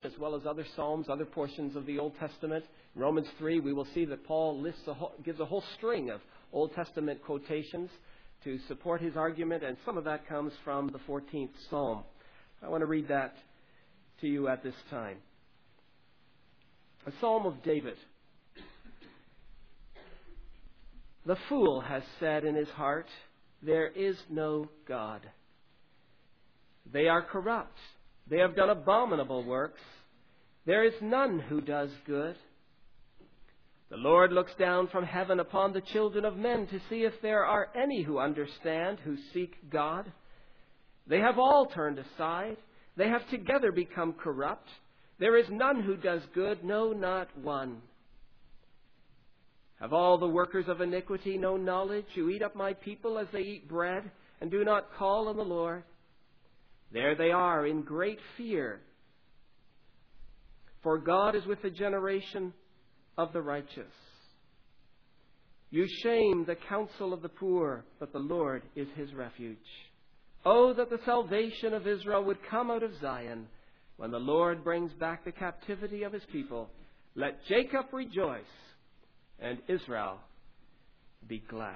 as well as other Psalms, other portions of the Old Testament. In Romans 3, we will see that Paul gives a whole string of Old Testament quotations to support his argument, and some of that comes from the 14th Psalm. I want to read that to you at this time. A Psalm of David. The fool has said in his heart, "There is no God." They are corrupt. They have done abominable works. There is none who does good. The Lord looks down from heaven upon the children of men to see if there are any who understand, who seek God. They have all turned aside. They have together become corrupt. There is none who does good, no, not one. Have all the workers of iniquity no knowledge, who eat up my people as they eat bread, and do not call on the Lord? There they are in great fear. For God is with the generation of the righteous. You shame the counsel of the poor, but the Lord is his refuge. Oh, that the salvation of Israel would come out of Zion. When the Lord brings back the captivity of his people, let Jacob rejoice and Israel be glad.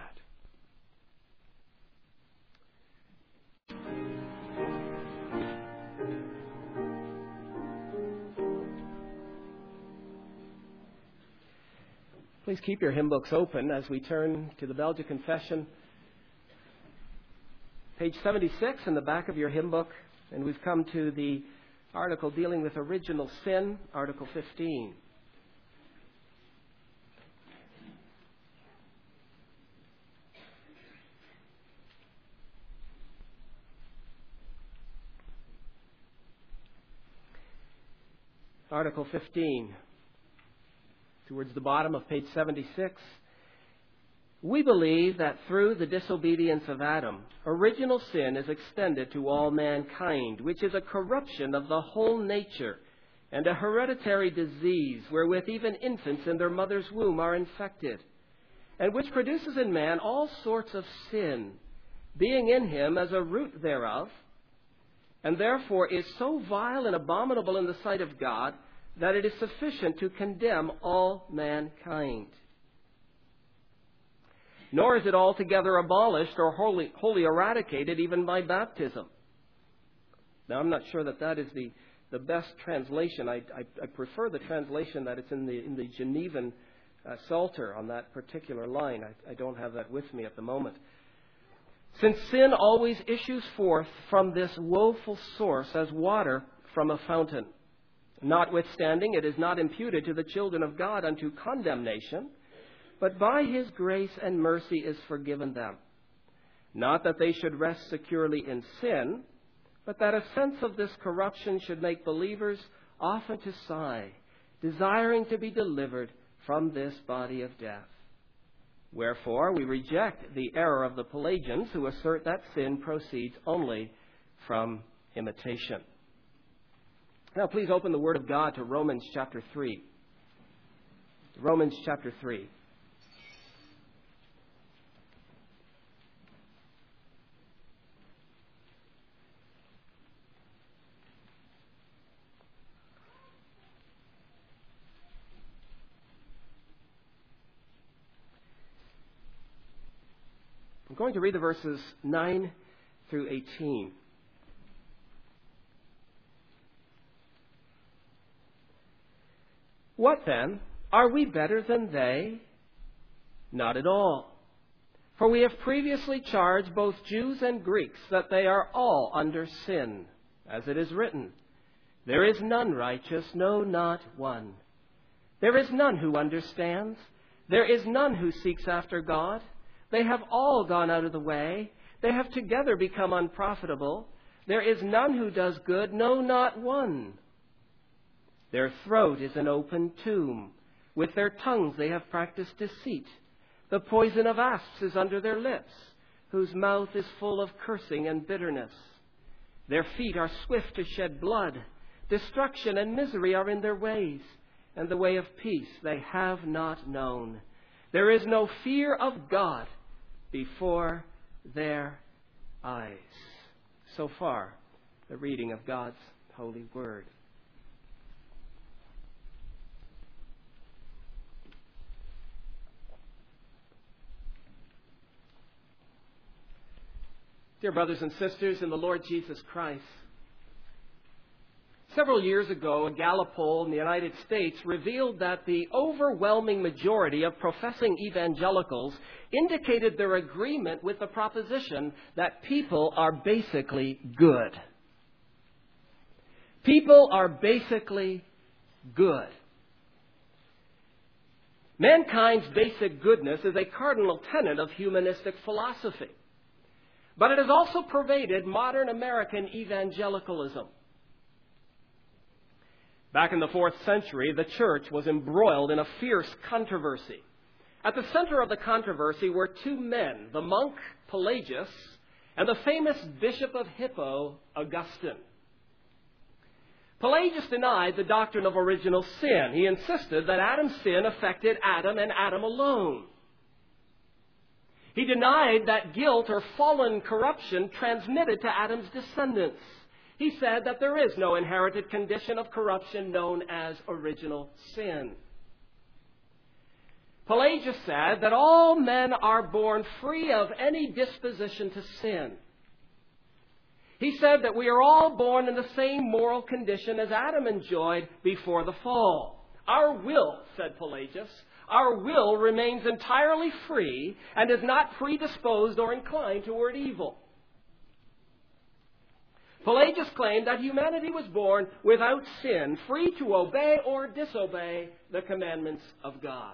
Please keep your hymn books open as we turn to the Belgic Confession. Page 76 in the back of your hymn book. And we've come to the article dealing with original sin, Article 15. Article 15. Towards the bottom of page 76. We believe that through the disobedience of Adam, original sin is extended to all mankind, which is a corruption of the whole nature and a hereditary disease wherewith even infants in their mother's womb are infected, and which produces in man all sorts of sin, being in him as a root thereof, and therefore is so vile and abominable in the sight of God that it is sufficient to condemn all mankind. Nor is it altogether abolished or wholly eradicated even by baptism. Now, I'm not sure that is the best translation. I prefer the translation that it's in the Genevan Psalter on that particular line. I don't have that with me at the moment. Since sin always issues forth from this woeful source as water from a fountain, notwithstanding, it is not imputed to the children of God unto condemnation, but by his grace and mercy is forgiven them. Not that they should rest securely in sin, but that a sense of this corruption should make believers often to sigh, desiring to be delivered from this body of death. Wherefore, we reject the error of the Pelagians, who assert that sin proceeds only from imitation. Now, please open the Word of God to Romans chapter 3. Romans chapter 3. I'm going to read the verses 9 through 18. What then? Are we better than they? Not at all. For we have previously charged both Jews and Greeks that they are all under sin, as it is written, there is none righteous, no, not one. There is none who understands. There is none who seeks after God. They have all gone out of the way. They have together become unprofitable. There is none who does good, no, not one. Their throat is an open tomb. With their tongues they have practiced deceit. The poison of asps is under their lips, whose mouth is full of cursing and bitterness. Their feet are swift to shed blood. Destruction and misery are in their ways, and the way of peace they have not known. There is no fear of God before their eyes. So far, the reading of God's holy word. Dear brothers and sisters in the Lord Jesus Christ, several years ago, a Gallup poll in the United States revealed that the overwhelming majority of professing evangelicals indicated their agreement with the proposition that people are basically good. People are basically good. Mankind's basic goodness is a cardinal tenet of humanistic philosophy. But it has also pervaded modern American evangelicalism. Back in the 4th century, the church was embroiled in a fierce controversy. At the center of the controversy were two men, the monk Pelagius and the famous bishop of Hippo, Augustine. Pelagius denied the doctrine of original sin. He insisted that Adam's sin affected Adam and Adam alone. He denied that guilt or fallen corruption transmitted to Adam's descendants. He said that there is no inherited condition of corruption known as original sin. Pelagius said that all men are born free of any disposition to sin. He said that we are all born in the same moral condition as Adam enjoyed before the fall. Our will, said Pelagius, our will remains entirely free and is not predisposed or inclined toward evil. Pelagius claimed that humanity was born without sin, free to obey or disobey the commandments of God.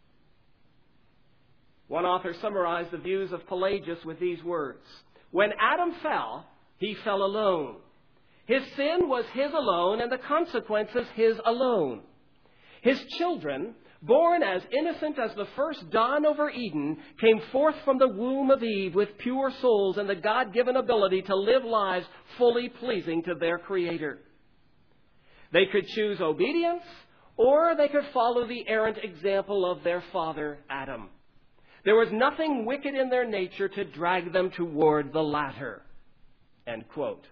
One author summarized the views of Pelagius with these words: when Adam fell, he fell alone. His sin was his alone and the consequences his alone. His children, born as innocent as the first dawn over Eden, came forth from the womb of Eve with pure souls and the God-given ability to live lives fully pleasing to their Creator. They could choose obedience, or they could follow the errant example of their father, Adam. There was nothing wicked in their nature to drag them toward the latter. End quote.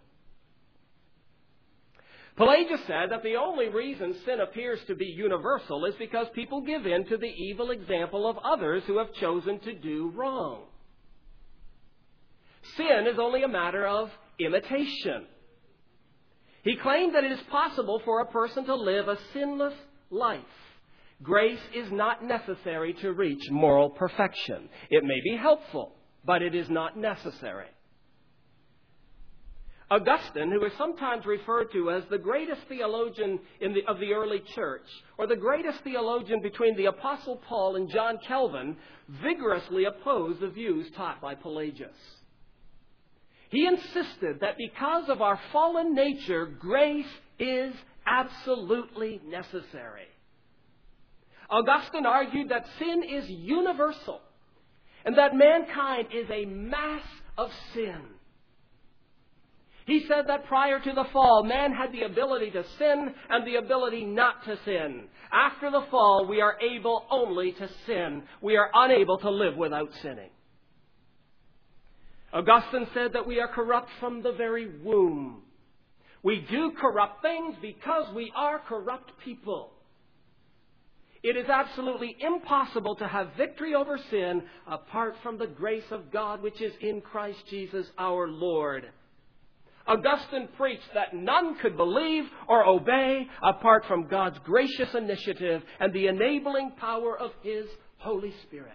Pelagius said that the only reason sin appears to be universal is because people give in to the evil example of others who have chosen to do wrong. Sin is only a matter of imitation. He claimed that it is possible for a person to live a sinless life. Grace is not necessary to reach moral perfection. It may be helpful, but it is not necessary. Augustine, who is sometimes referred to as the greatest theologian of the early church, or the greatest theologian between the Apostle Paul and John Calvin, vigorously opposed the views taught by Pelagius. He insisted that because of our fallen nature, grace is absolutely necessary. Augustine argued that sin is universal and that mankind is a mass of sin. He said that prior to the fall, man had the ability to sin and the ability not to sin. After the fall, we are able only to sin. We are unable to live without sinning. Augustine said that we are corrupt from the very womb. We do corrupt things because we are corrupt people. It is absolutely impossible to have victory over sin apart from the grace of God which is in Christ Jesus our Lord. Augustine preached that none could believe or obey apart from God's gracious initiative and the enabling power of His Holy Spirit.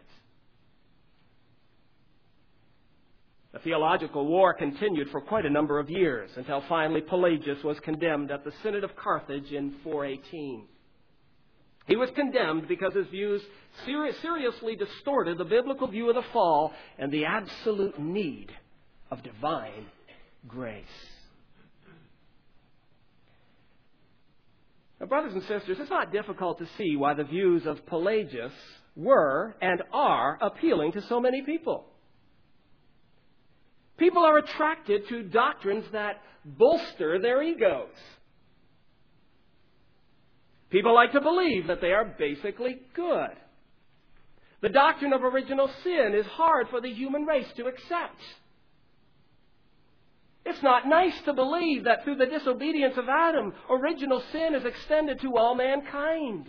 The theological war continued for quite a number of years until finally Pelagius was condemned at the Synod of Carthage in 418. He was condemned because his views seriously distorted the biblical view of the fall and the absolute need of divine grace. Now, brothers and sisters, it's not difficult to see why the views of Pelagius were and are appealing to so many people. People are attracted to doctrines that bolster their egos. People like to believe that they are basically good. The doctrine of original sin is hard for the human race to accept. It's not nice to believe that through the disobedience of Adam, original sin is extended to all mankind.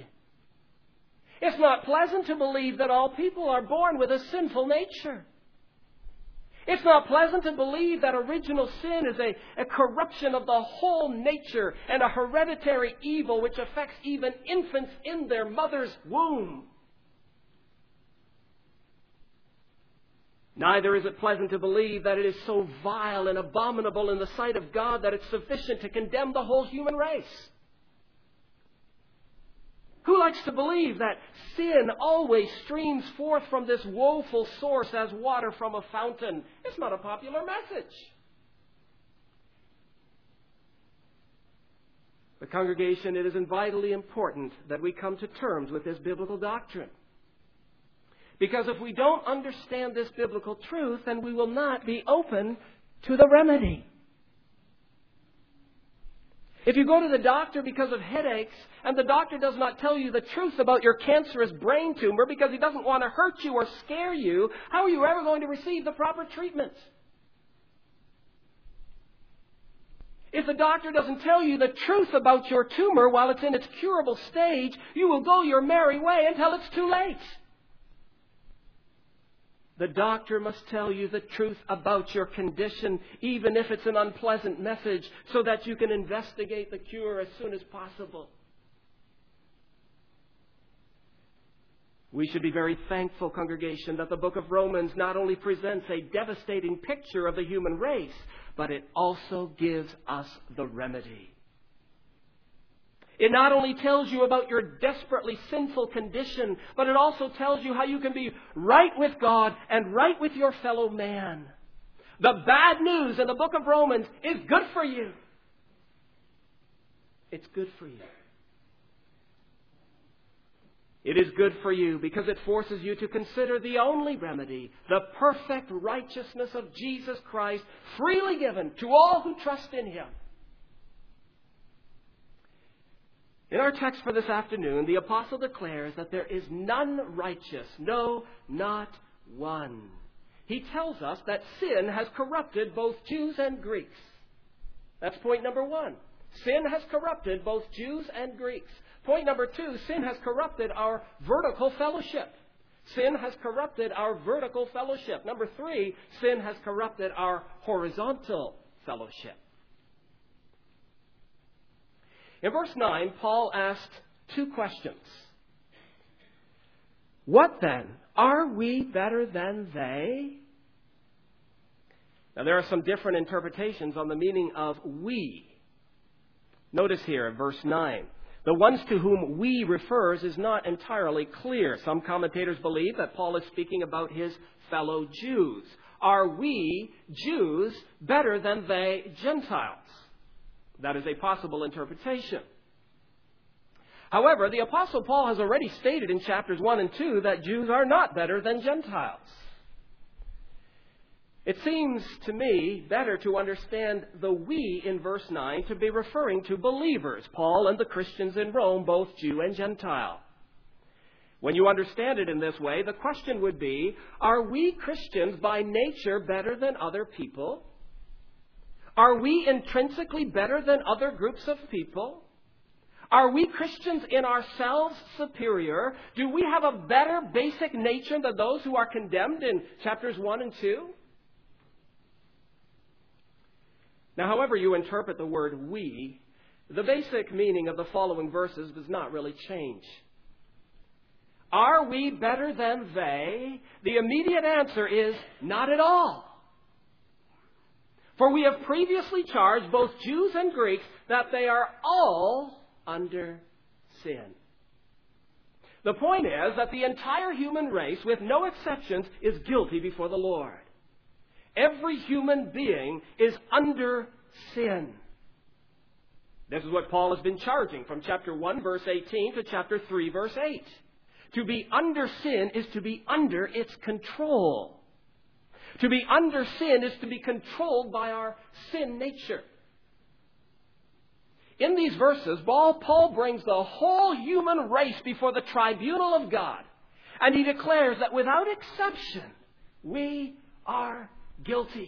It's not pleasant to believe that all people are born with a sinful nature. It's not pleasant to believe that original sin is a corruption of the whole nature and a hereditary evil which affects even infants in their mother's womb. Neither is it pleasant to believe that it is so vile and abominable in the sight of God that it's sufficient to condemn the whole human race. Who likes to believe that sin always streams forth from this woeful source as water from a fountain? It's not a popular message. The congregation, it is vitally important that we come to terms with this biblical doctrine. Because if we don't understand this biblical truth, then we will not be open to the remedy. If you go to the doctor because of headaches, and the doctor does not tell you the truth about your cancerous brain tumor because he doesn't want to hurt you or scare you, how are you ever going to receive the proper treatment? If the doctor doesn't tell you the truth about your tumor while it's in its curable stage, you will go your merry way until it's too late. The doctor must tell you the truth about your condition, even if it's an unpleasant message, so that you can investigate the cure as soon as possible. We should be very thankful, congregation, that the book of Romans not only presents a devastating picture of the human race, but it also gives us the remedy. It not only tells you about your desperately sinful condition, but it also tells you how you can be right with God and right with your fellow man. The bad news in the book of Romans is good for you. It's good for you. It is good for you because it forces you to consider the only remedy, the perfect righteousness of Jesus Christ, freely given to all who trust in Him. In our text for this afternoon, the apostle declares that there is none righteous, no, not one. He tells us that sin has corrupted both Jews and Greeks. That's point number one. Sin has corrupted both Jews and Greeks. Point number two, sin has corrupted our vertical fellowship. Sin has corrupted our vertical fellowship. Number three, sin has corrupted our horizontal fellowship. In verse 9, Paul asked two questions. What then? Are we better than they? Now, there are some different interpretations on the meaning of we. Notice here in verse 9. The ones to whom we refers is not entirely clear. Some commentators believe that Paul is speaking about his fellow Jews. Are we, Jews, better than they, Gentiles? That is a possible interpretation. However, the Apostle Paul has already stated in chapters 1 and 2 that Jews are not better than Gentiles. It seems to me better to understand the we in verse 9 to be referring to believers, Paul and the Christians in Rome, both Jew and Gentile. When you understand it in this way, the question would be, are we Christians by nature better than other people? Are we intrinsically better than other groups of people? Are we Christians in ourselves superior? Do we have a better basic nature than those who are condemned in chapters 1 and 2? Now, however you interpret the word we, the basic meaning of the following verses does not really change. Are we better than they? The immediate answer is not at all. For we have previously charged both Jews and Greeks that they are all under sin. The point is that the entire human race, with no exceptions, is guilty before the Lord. Every human being is under sin. This is what Paul has been charging from chapter 1, verse 18 to chapter 3, verse 8. To be under sin is to be under its control. To be under sin is to be controlled by our sin nature. In these verses, Paul brings the whole human race before the tribunal of God. And he declares that without exception, we are guilty.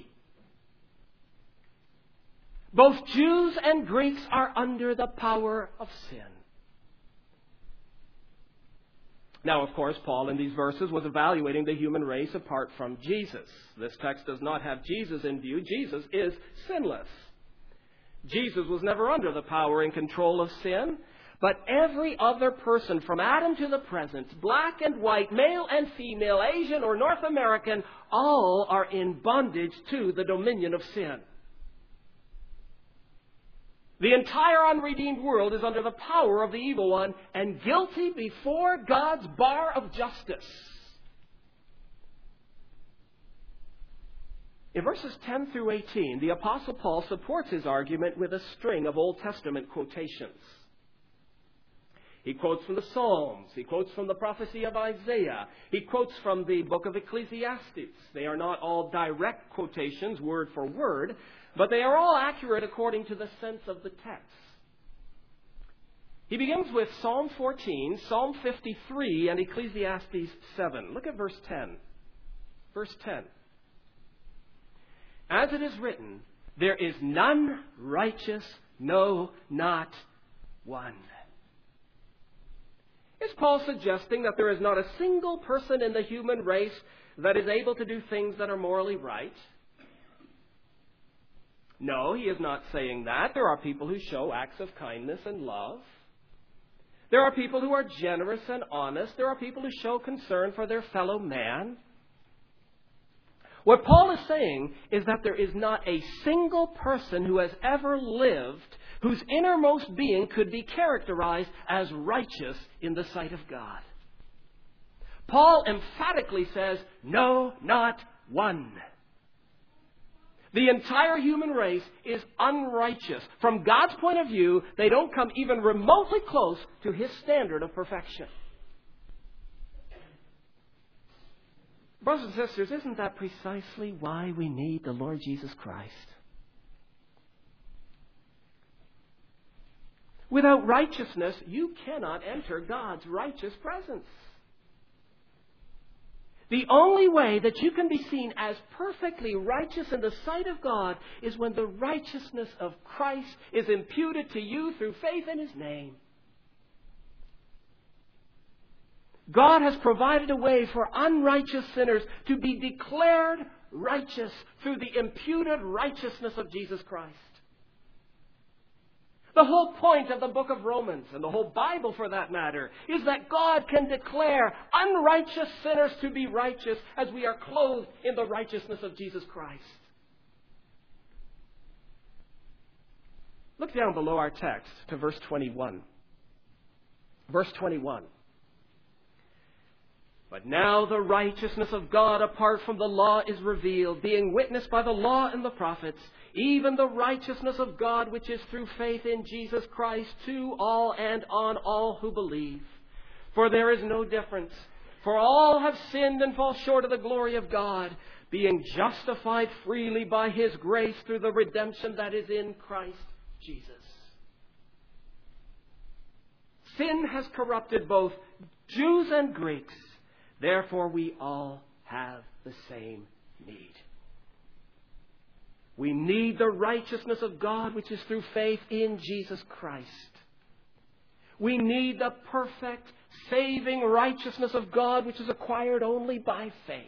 Both Jews and Greeks are under the power of sin. Now, of course, Paul in these verses was evaluating the human race apart from Jesus. This text does not have Jesus in view. Jesus is sinless. Jesus was never under the power and control of sin, but every other person from Adam to the present, black and white, male and female, Asian or North American, all are in bondage to the dominion of sin. The entire unredeemed world is under the power of the evil one and guilty before God's bar of justice. In verses 10 through 18, the Apostle Paul supports his argument with a string of Old Testament quotations. He quotes from the Psalms. He quotes from the prophecy of Isaiah. He quotes from the book of Ecclesiastes. They are not all direct quotations, word for word, but they are all accurate according to the sense of the text. He begins with Psalm 14, Psalm 53, and Ecclesiastes 7. Look at verse 10. Verse 10. As it is written, there is none righteous, no, not one. Is Paul suggesting that there is not a single person in the human race that is able to do things that are morally right? No, he is not saying that. There are people who show acts of kindness and love. There are people who are generous and honest. There are people who show concern for their fellow man. What Paul is saying is that there is not a single person who has ever lived whose innermost being could be characterized as righteous in the sight of God. Paul emphatically says, no, not one. The entire human race is unrighteous. From God's point of view, they don't come even remotely close to His standard of perfection. Brothers and sisters, isn't that precisely why we need the Lord Jesus Christ? Without righteousness, you cannot enter God's righteous presence. The only way that you can be seen as perfectly righteous in the sight of God is when the righteousness of Christ is imputed to you through faith in His name. God has provided a way for unrighteous sinners to be declared righteous through the imputed righteousness of Jesus Christ. The whole point of the book of Romans, and the whole Bible for that matter, is that God can declare unrighteous sinners to be righteous as we are clothed in the righteousness of Jesus Christ. Look down below our text to verse 21. Verse 21. But now the righteousness of God apart from the law is revealed, being witnessed by the law and the prophets, even the righteousness of God which is through faith in Jesus Christ to all and on all who believe. For there is no difference, for all have sinned and fall short of the glory of God, being justified freely by His grace through the redemption that is in Christ Jesus. Sin has corrupted both Jews and Greeks. Therefore, we all have the same need. We need the righteousness of God, which is through faith in Jesus Christ. We need the perfect, saving righteousness of God, which is acquired only by faith.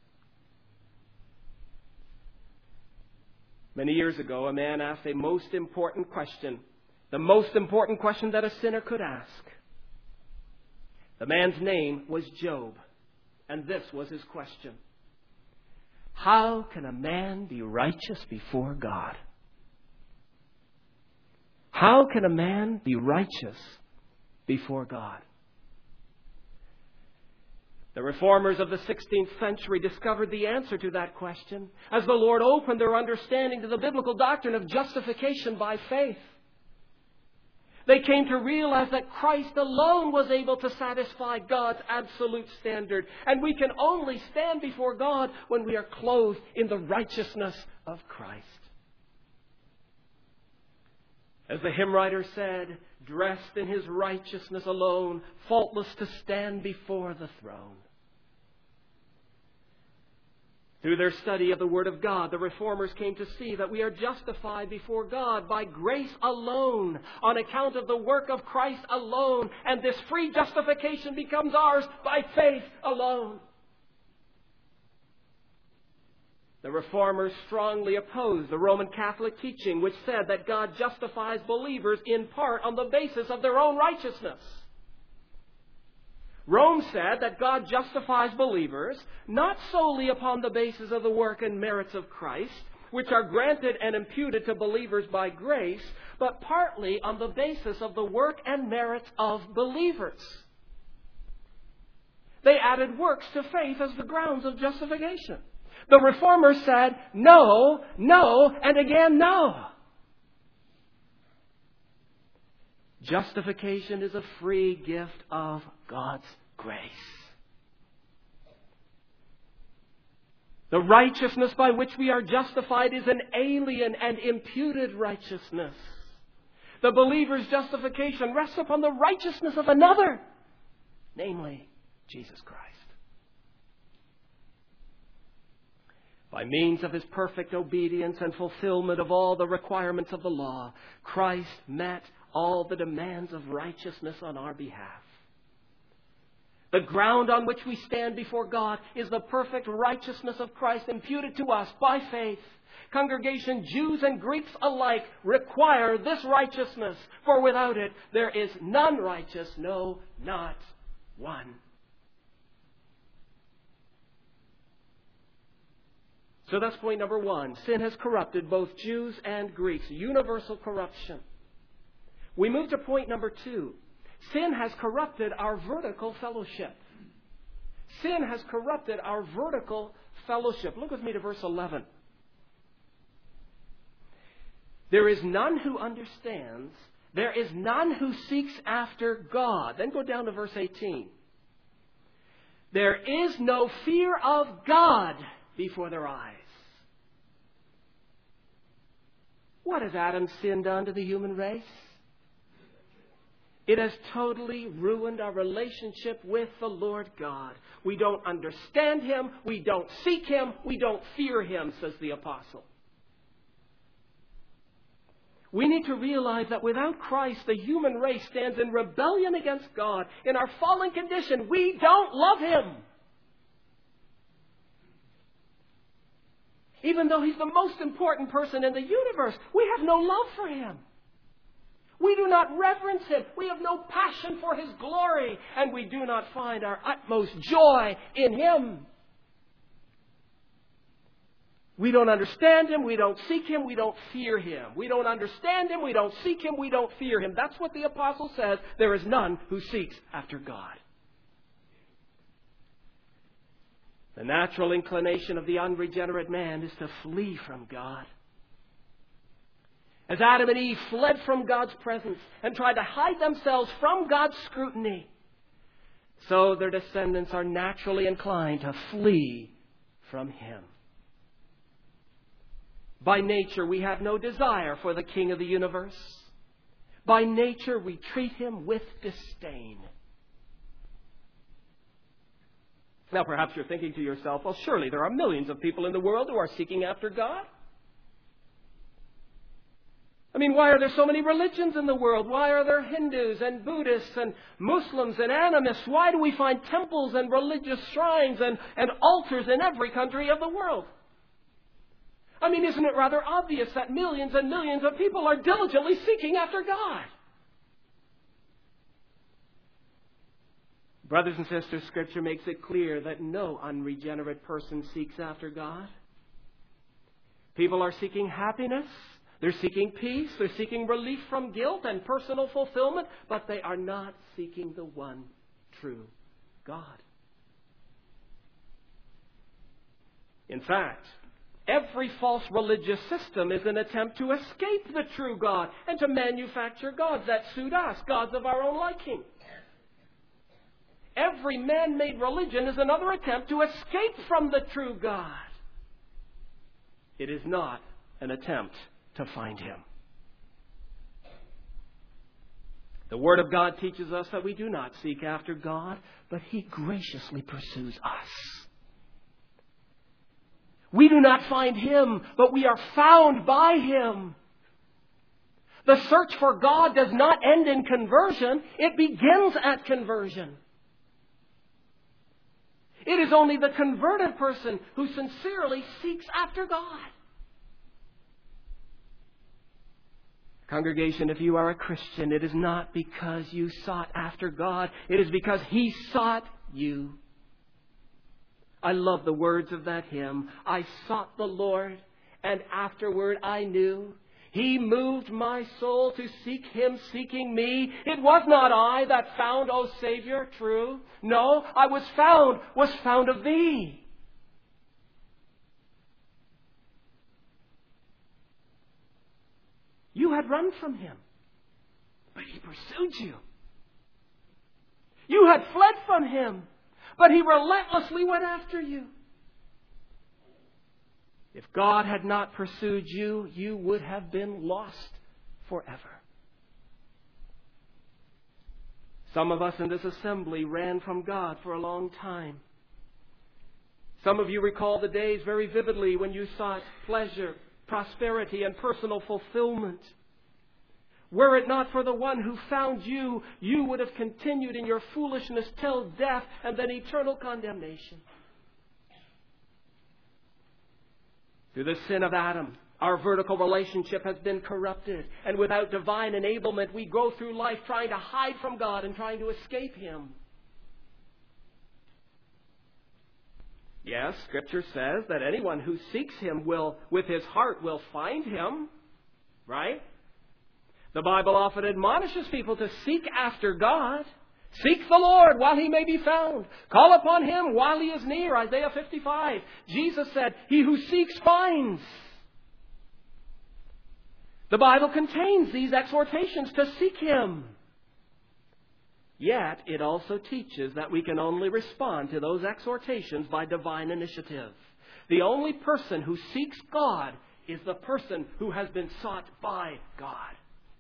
Many years ago, a man asked a most important question, the most important question that a sinner could ask. The man's name was Job. And this was his question. How can a man be righteous before God? How can a man be righteous before God? The reformers of the 16th century discovered the answer to that question as the Lord opened their understanding to the biblical doctrine of justification by faith. They came to realize that Christ alone was able to satisfy God's absolute standard. And we can only stand before God when we are clothed in the righteousness of Christ. As the hymn writer said, dressed in His righteousness alone, faultless to stand before the throne. Through their study of the Word of God, the Reformers came to see that we are justified before God by grace alone, on account of the work of Christ alone, and this free justification becomes ours by faith alone. The Reformers strongly opposed the Roman Catholic teaching, which said that God justifies believers in part on the basis of their own righteousness. Rome said that God justifies believers not solely upon the basis of the work and merits of Christ, which are granted and imputed to believers by grace, but partly on the basis of the work and merits of believers. They added works to faith as the grounds of justification. The Reformers said, no, no, and again, no. Justification is a free gift of God's grace. The righteousness by which we are justified is an alien and imputed righteousness. The believer's justification rests upon the righteousness of another, namely Jesus Christ. By means of His perfect obedience and fulfillment of all the requirements of the law, Christ met all the demands of righteousness on our behalf. The ground on which we stand before God is the perfect righteousness of Christ imputed to us by faith. Congregation, Jews and Greeks alike require this righteousness, for without it there is none righteous, no, not one. So that's point number one. Sin has corrupted both Jews and Greeks. Universal corruption. We move to point number two. Sin has corrupted our vertical fellowship. Sin has corrupted our vertical fellowship. Look with me to verse 11. There is none who understands. There is none who seeks after God. Then go down to verse 18. There is no fear of God before their eyes. What has Adam's sin done to the human race? It has totally ruined our relationship with the Lord God. We don't understand Him. We don't seek Him. We don't fear Him, says the apostle. We need to realize that without Christ, the human race stands in rebellion against God. In our fallen condition, we don't love Him. Even though He's the most important person in the universe, we have no love for Him. We do not reverence Him. We have no passion for His glory. And we do not find our utmost joy in Him. We don't understand Him. We don't seek Him. We don't fear Him. We don't understand Him. We don't seek Him. We don't fear Him. That's what the apostle says. There is none who seeks after God. The natural inclination of the unregenerate man is to flee from God. As Adam and Eve fled from God's presence and tried to hide themselves from God's scrutiny, so their descendants are naturally inclined to flee from Him. By nature, we have no desire for the King of the universe. By nature, we treat Him with disdain. Now, perhaps you're thinking to yourself, well, surely there are millions of people in the world who are seeking after God. I mean, why are there so many religions in the world? Why are there Hindus and Buddhists and Muslims and animists? Why do we find temples and religious shrines and altars in every country of the world? I mean, isn't it rather obvious that millions and millions of people are diligently seeking after God? Brothers and sisters, Scripture makes it clear that no unregenerate person seeks after God. People are seeking happiness. They're seeking peace. They're seeking relief from guilt and personal fulfillment. But they are not seeking the one true God. In fact, every false religious system is an attempt to escape the true God and to manufacture gods that suit us, gods of our own liking. Every man-made religion is another attempt to escape from the true God. It is not an attempt to find Him. The Word of God teaches us that we do not seek after God, but He graciously pursues us. We do not find Him, but we are found by Him. The search for God does not end in conversion. It begins at conversion. It is only the converted person who sincerely seeks after God. Congregation, if you are a Christian, it is not because you sought after God. It is because He sought you. I love the words of that hymn. I sought the Lord, and afterward I knew. He moved my soul to seek Him, seeking me. It was not I that found, O Savior, true. No, I was found of Thee. You had run from Him, but He pursued you. You had fled from Him, but He relentlessly went after you. If God had not pursued you, you would have been lost forever. Some of us in this assembly ran from God for a long time. Some of you recall the days very vividly when you sought pleasure, prosperity, and personal fulfillment. Were it not for the one who found you, you would have continued in your foolishness till death and then eternal condemnation. Through the sin of Adam, our vertical relationship has been corrupted. And without divine enablement, we go through life trying to hide from God and trying to escape Him. Yes, Scripture says that anyone who seeks Him will, with his heart, will find Him. Right? The Bible often admonishes people to seek after God. Seek the Lord while He may be found. Call upon Him while He is near. Isaiah 55. Jesus said, He who seeks finds. The Bible contains these exhortations to seek Him. Yet it also teaches that we can only respond to those exhortations by divine initiative. The only person who seeks God is the person who has been sought by God.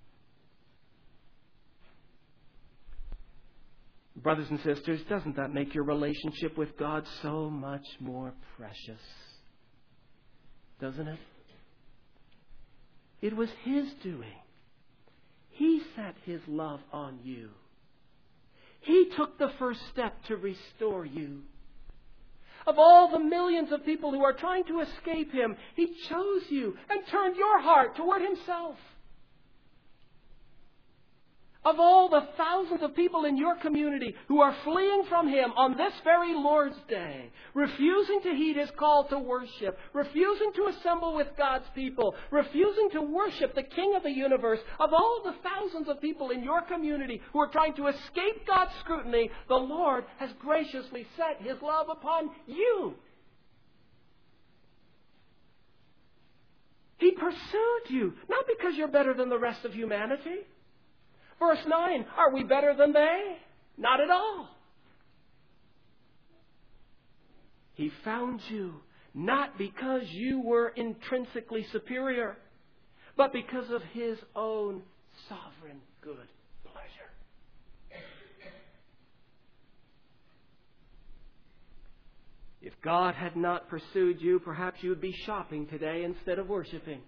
Brothers and sisters, doesn't that make your relationship with God so much more precious? Doesn't it? It was His doing. He set His love on you. He took the first step to restore you. Of all the millions of people who are trying to escape Him, He chose you and turned your heart toward Himself. Of all the thousands of people in your community who are fleeing from Him on this very Lord's Day, refusing to heed His call to worship, refusing to assemble with God's people, refusing to worship the King of the universe, of all the thousands of people in your community who are trying to escape God's scrutiny, the Lord has graciously set His love upon you. He pursued you, not because you're better than the rest of humanity. Verse 9, are we better than they? Not at all. He found you not because you were intrinsically superior, but because of His own sovereign good pleasure. If God had not pursued you, perhaps you would be shopping today instead of worshiping.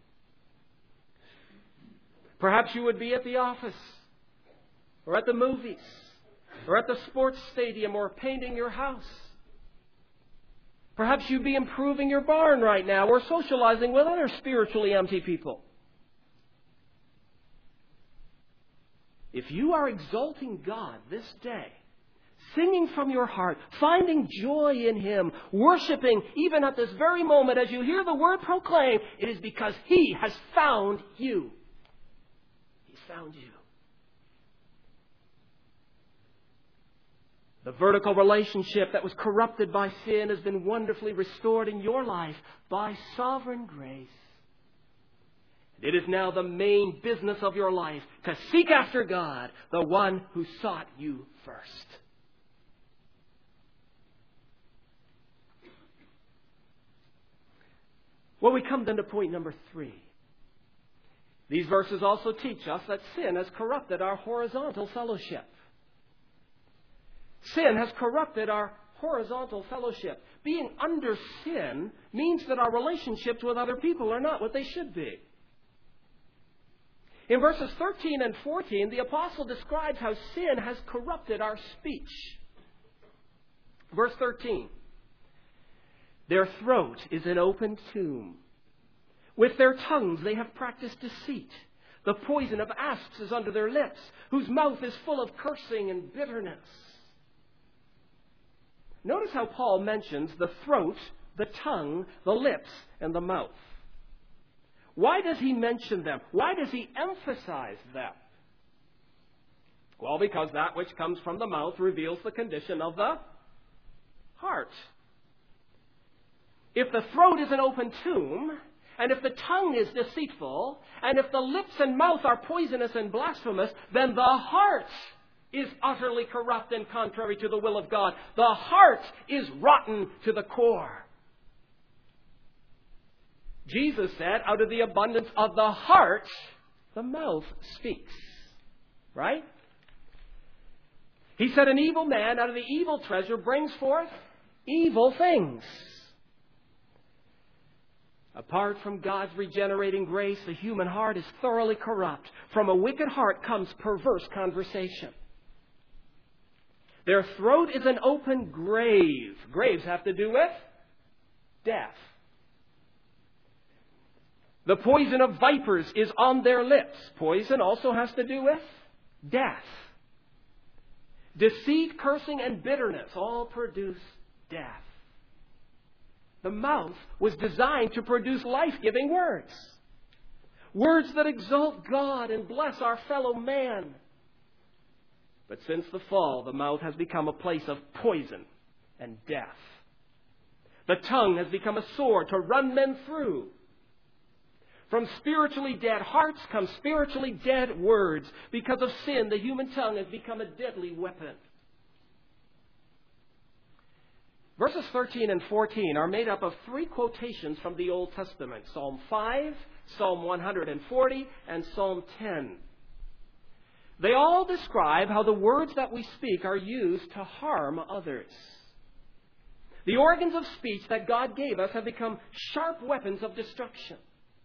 Perhaps you would be at the office, or at the movies, or at the sports stadium, or painting your house. Perhaps you'd be improving your barn right now, or socializing with other spiritually empty people. If you are exalting God this day, singing from your heart, finding joy in Him, worshiping even at this very moment as you hear the word proclaimed, it is because He has found you. Found you. The vertical relationship that was corrupted by sin has been wonderfully restored in your life by sovereign grace. It is now the main business of your life to seek after God, the one who sought you first. Well, we come then to point number 3. These verses also teach us that sin has corrupted our horizontal fellowship. Sin has corrupted our horizontal fellowship. Being under sin means that our relationships with other people are not what they should be. In verses 13 and 14, the apostle describes how sin has corrupted our speech. Verse 13. Their throat is an open tomb. With their tongues they have practiced deceit. The poison of asps is under their lips, whose mouth is full of cursing and bitterness. Notice how Paul mentions the throat, the tongue, the lips, and the mouth. Why does he mention them? Why does he emphasize them? Well, because that which comes from the mouth reveals the condition of the heart. If the throat is an open tomb, and if the tongue is deceitful, and if the lips and mouth are poisonous and blasphemous, then the heart is utterly corrupt and contrary to the will of God. The heart is rotten to the core. Jesus said, out of the abundance of the heart, the mouth speaks. Right? He said, an evil man out of the evil treasure brings forth evil things. Apart from God's regenerating grace, the human heart is thoroughly corrupt. From a wicked heart comes perverse conversation. Their throat is an open grave. Graves have to do with death. The poison of vipers is on their lips. Poison also has to do with death. Deceit, cursing, and bitterness all produce death. The mouth was designed to produce life-giving words. Words that exalt God and bless our fellow man. But since the fall, the mouth has become a place of poison and death. The tongue has become a sword to run men through. From spiritually dead hearts come spiritually dead words. Because of sin, the human tongue has become a deadly weapon. Verses 13 and 14 are made up of 3 quotations from the Old Testament. Psalm 5, Psalm 140, and Psalm 10. They all describe how the words that we speak are used to harm others. The organs of speech that God gave us have become sharp weapons of destruction.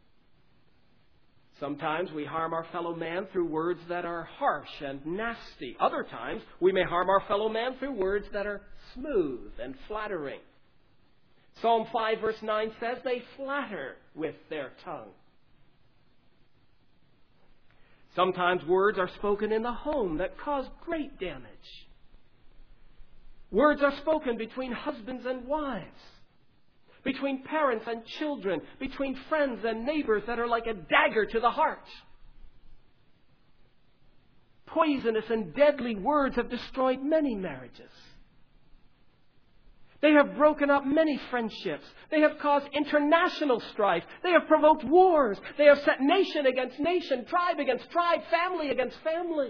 Sometimes we harm our fellow man through words that are harsh and nasty. Other times we may harm our fellow man through words that are smooth and flattering. Psalm 5 verse 9 says they flatter with their tongue. Sometimes words are spoken in the home that cause great damage. Words are spoken between husbands and wives, between parents and children, between friends and neighbors that are like a dagger to the heart. Poisonous and deadly words have destroyed many marriages. They have broken up many friendships. They have caused international strife. They have provoked wars. They have set nation against nation, tribe against tribe, family against family.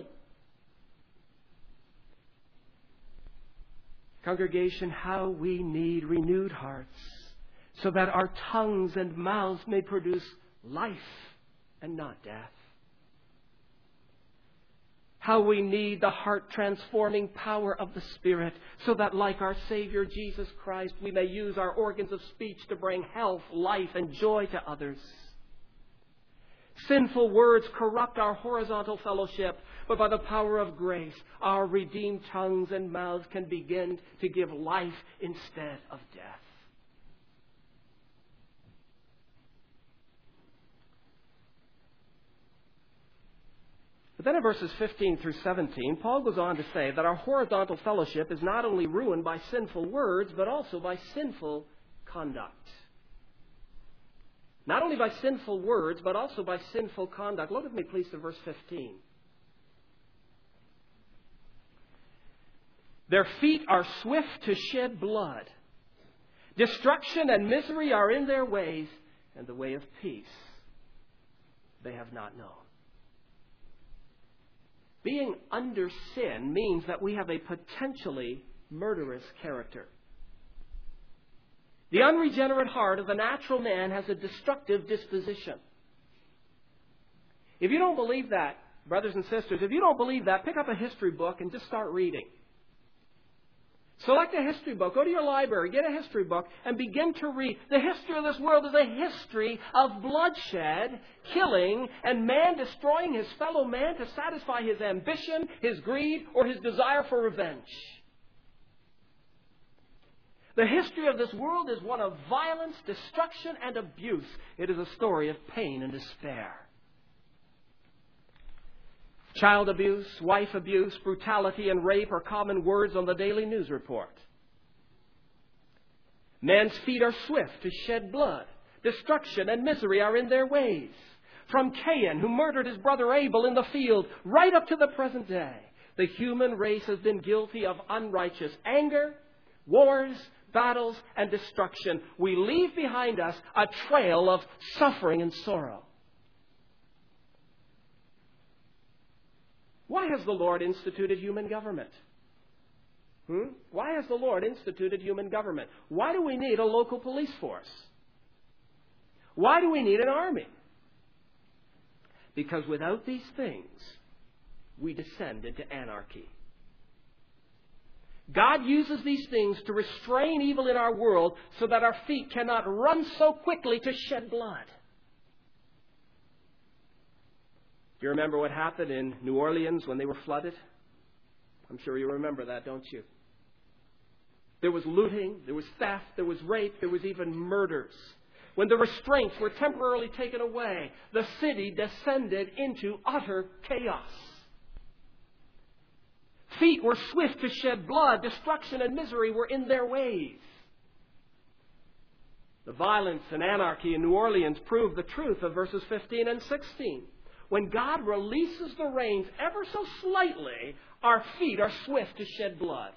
Congregation, how we need renewed hearts so that our tongues and mouths may produce life and not death. How we need the heart-transforming power of the Spirit so that, like our Savior Jesus Christ, we may use our organs of speech to bring health, life, and joy to others. Sinful words corrupt our horizontal fellowship, but by the power of grace, our redeemed tongues and mouths can begin to give life instead of death. But then in verses 15 through 17, Paul goes on to say that our horizontal fellowship is not only ruined by sinful words, but also by sinful conduct. Not only by sinful words, but also by sinful conduct. Look with me, please, to verse 15. Their feet are swift to shed blood. Destruction and misery are in their ways, and the way of peace they have not known. Being under sin means that we have a potentially murderous character. The unregenerate heart of the natural man has a destructive disposition. If you don't believe that, brothers and sisters, if you don't believe that, pick up a history book and just start reading. Select a history book. Go to your library, get a history book, and begin to read. The history of this world is a history of bloodshed, killing, and man destroying his fellow man to satisfy his ambition, his greed, or his desire for revenge. The history of this world is one of violence, destruction, and abuse. It is a story of pain and despair. Child abuse, wife abuse, brutality, and rape are common words on the daily news report. Man's feet are swift to shed blood. Destruction and misery are in their ways. From Cain, who murdered his brother Abel in the field, right up to the present day, the human race has been guilty of unrighteous anger, wars, battles, and destruction. We leave behind us a trail of suffering and sorrow. Why has the Lord instituted human government? Why has the Lord instituted human government? Why do we need a local police force? Why do we need an army? Because without these things, we descend into anarchy. God uses these things to restrain evil in our world so that our feet cannot run so quickly to shed blood. Do you remember what happened in New Orleans when they were flooded? I'm sure you remember that, don't you? There was looting, there was theft, there was rape, there was even murders. When the restraints were temporarily taken away, the city descended into utter chaos. Feet were swift to shed blood. Destruction and misery were in their ways. The violence and anarchy in New Orleans proved the truth of verses 15 and 16. When God releases the reins ever so slightly, our feet are swift to shed blood.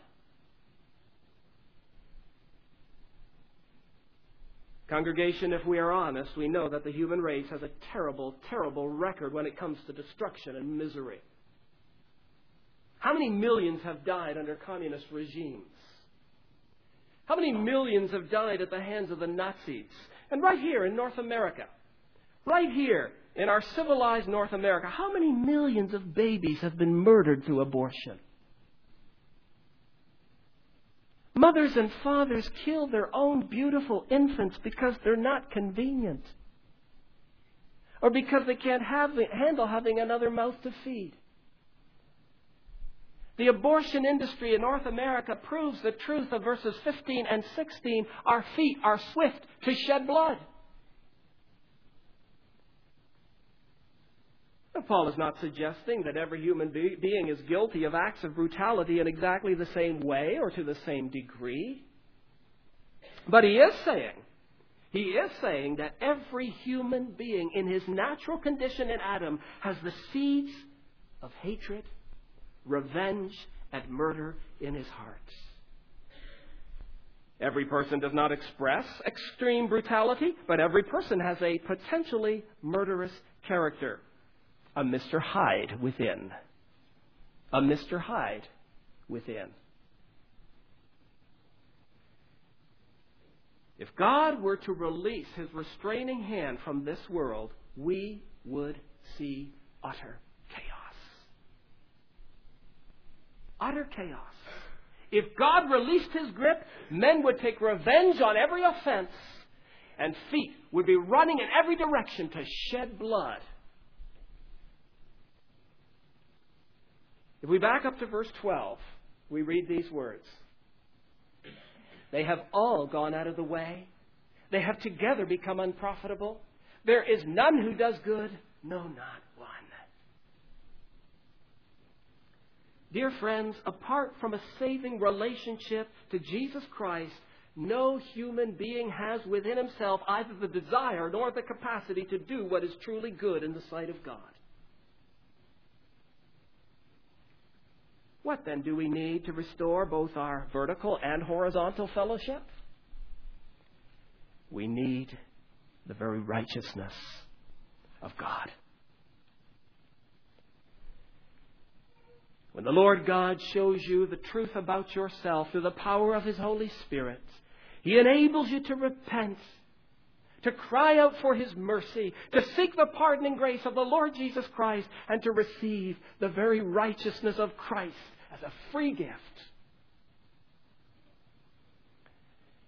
Congregation, if we are honest, we know that the human race has a terrible, terrible record when it comes to destruction and misery. How many millions have died under communist regimes? How many millions have died at the hands of the Nazis? And right here in North America, right here in our civilized North America, how many millions of babies have been murdered through abortion? Mothers and fathers kill their own beautiful infants because they're not convenient, or because they can't handle having another mouth to feed. The abortion industry in North America proves the truth of verses 15 and 16. Our feet are swift to shed blood. Now, Paul is not suggesting that every human being is guilty of acts of brutality in exactly the same way or to the same degree. But he is saying that every human being in his natural condition in Adam has the seeds of hatred, revenge, and murder in his heart. Every person does not express extreme brutality, but every person has a potentially murderous character. A Mr. Hyde within. A Mr. Hyde within. If God were to release His restraining hand from this world, we would see utter chaos. Utter chaos. If God released His grip, men would take revenge on every offense, and feet would be running in every direction to shed blood. If we back up to verse 12, we read these words. They have all gone out of the way. They have together become unprofitable. There is none who does good, no, not one. Dear friends, apart from a saving relationship to Jesus Christ, no human being has within himself either the desire nor the capacity to do what is truly good in the sight of God. What then do we need to restore both our vertical and horizontal fellowship? We need the very righteousness of God. When the Lord God shows you the truth about yourself through the power of His Holy Spirit, He enables you to repent, to cry out for His mercy, to seek the pardoning grace of the Lord Jesus Christ, and to receive the very righteousness of Christ as a free gift.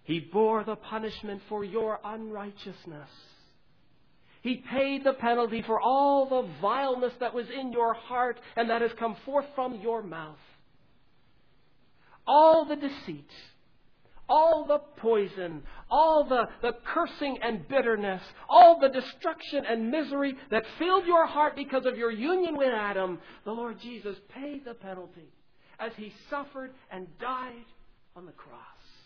He bore the punishment for your unrighteousness. He paid the penalty for all the vileness that was in your heart and that has come forth from your mouth. All the deceit, all the poison, all the cursing and bitterness, all the destruction and misery that filled your heart because of your union with Adam, the Lord Jesus paid the penalty as He suffered and died on the cross.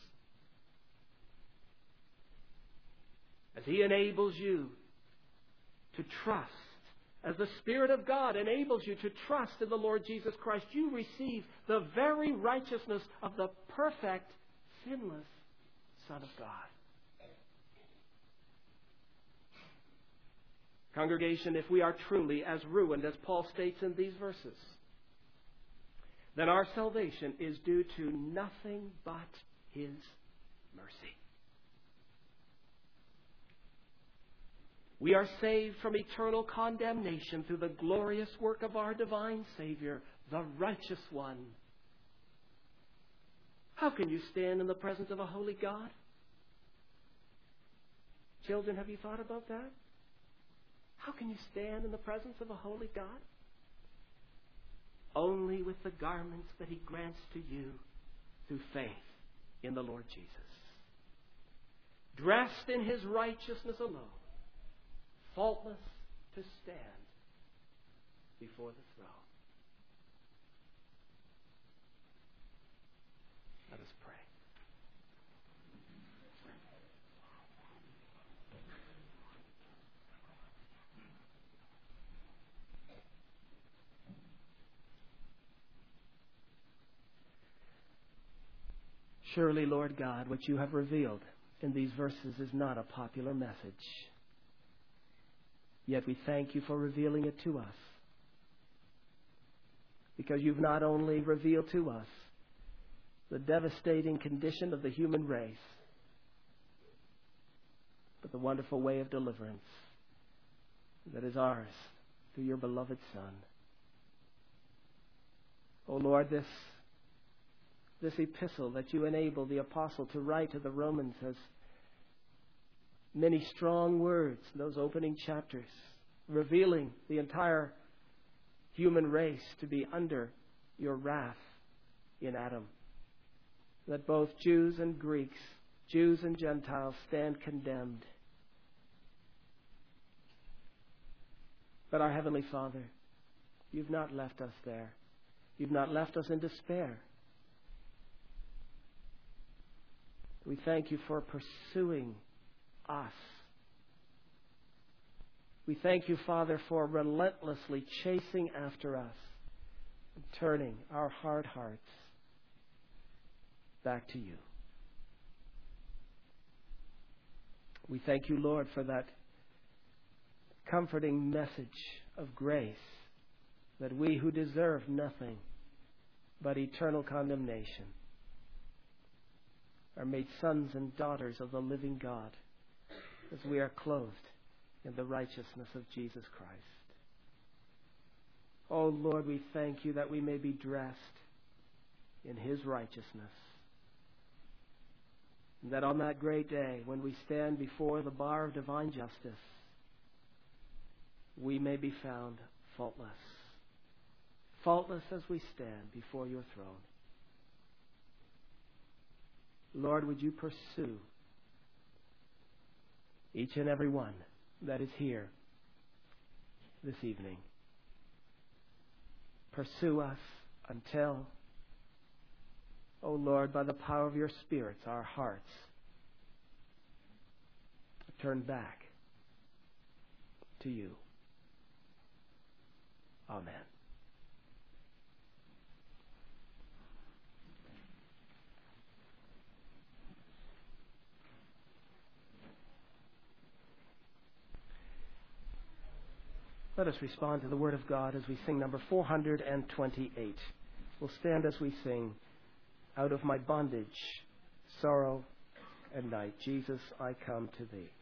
As He enables you to trust, as the Spirit of God enables you to trust in the Lord Jesus Christ, you receive the very righteousness of the perfect, sinless Son of God. Congregation, if we are truly as ruined as Paul states in these verses, then our salvation is due to nothing but His mercy. We are saved from eternal condemnation through the glorious work of our divine Savior, the righteous one. How can you stand in the presence of a holy God? Children, have you thought about that? How can you stand in the presence of a holy God? Only with the garments that He grants to you through faith in the Lord Jesus. Dressed in His righteousness alone, faultless to stand before the throne. Let us pray. Surely, Lord God, what you have revealed in these verses is not a popular message. Yet we thank you for revealing it to us. Because you've not only revealed to us the devastating condition of the human race, but the wonderful way of deliverance that is ours through your beloved Son. O Lord, this epistle that you enable the apostle to write to the Romans has many strong words in those opening chapters, revealing the entire human race to be under your wrath in Adam. That both Jews and Greeks, Jews and Gentiles stand condemned. But our Heavenly Father, you've not left us there. You've not left us in despair. We thank you for pursuing us. We thank you, Father, for relentlessly chasing after us and turning our hard hearts back to you. We thank you, Lord, for that comforting message of grace, that we who deserve nothing but eternal condemnation are made sons and daughters of the living God as we are clothed in the righteousness of Jesus Christ. Oh Lord, we thank you that we may be dressed in His righteousness. And that on that great day, when we stand before the bar of divine justice, we may be found faultless. Faultless as we stand before your throne. Lord, would you pursue each and every one that is here this evening. Pursue us until, O Lord, by the power of your spirits, our hearts turn back to you. Amen. Let us respond to the Word of God as we sing number 428. We'll stand as we sing, "Out of my bondage, sorrow, and night, Jesus, I come to thee."